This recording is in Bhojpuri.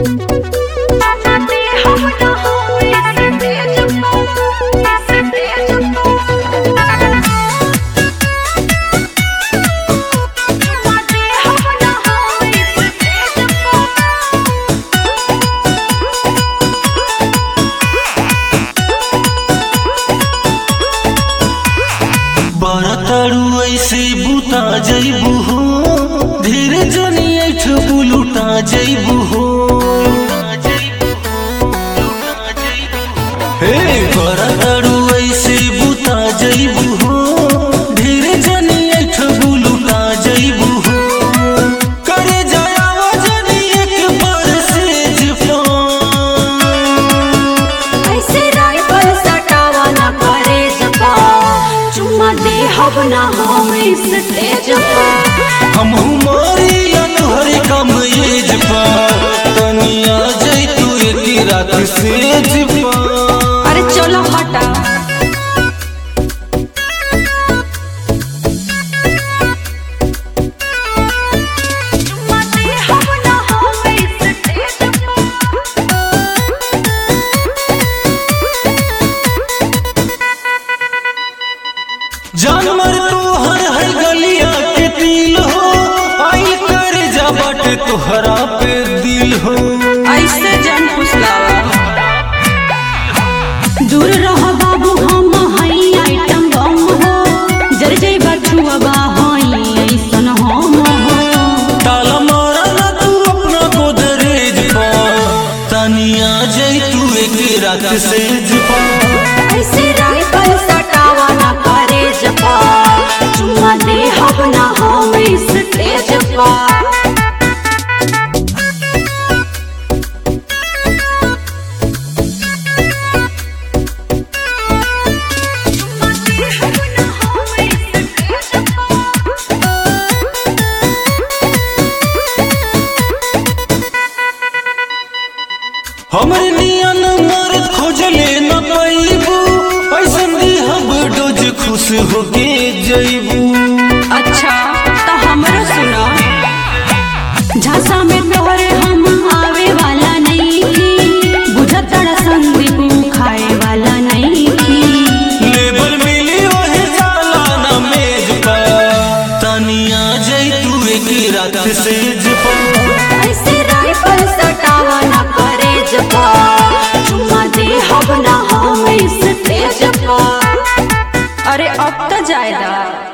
बारतारू ऐसे बुता जइबू हो, धीरे जनी ऐठ बुलुटा जइबू हो। हे बारतारू ऐसे बुता जइबू हो, धीरे जनी ऐठ बुलुटा जइबू हो। करे जाया जनी एक बार सेज पान, ऐसे राइफल सटावा ना करे जपा, चुम्मा दे हब ना हम इस स्टेज पर। हम हमारी तोहरे कम एज पर, तनिया जई तू एक रात सेज पर। अरे चलो हटा। चुम्मा दे हब ना हम इस स्टेज पर। जानवर तोहर है गलिया के तिल हो, आई कर जा बाटे तोहरा पे दिल हो। ऐसे जन फुसलावा, दूर रह बाबू हम हई आइटम बम हो, जर जई बछुआ हई ऐसन हम हो। ताला मारा ना तू अपना गोदरेज पर, तनिया जई तू एक रात सेज पर। ऐसे राइफल सटावा ना करे जपा, चुम्मा दे हब ना हम इस स्टेज पर। हमरे नियन मर्द खोजले न पैबू, ऐसन दिहब डोज खुश होके जइबू। अच्छा तो हमरो सुना, झांसा में तोहरे हम आवे वाला नहीं थी, बुझत तड़ा संदीप खाए वाला नहीं थी। लेबर मिली ओहे जाला ना मेज पर, तनिया जई तू एक रात सेज पर। ऐसे राइफल सटावा ना करे जपा, चुम्मा दे हब ना हम इस स्टेज पर। अरे अब तो जायदा।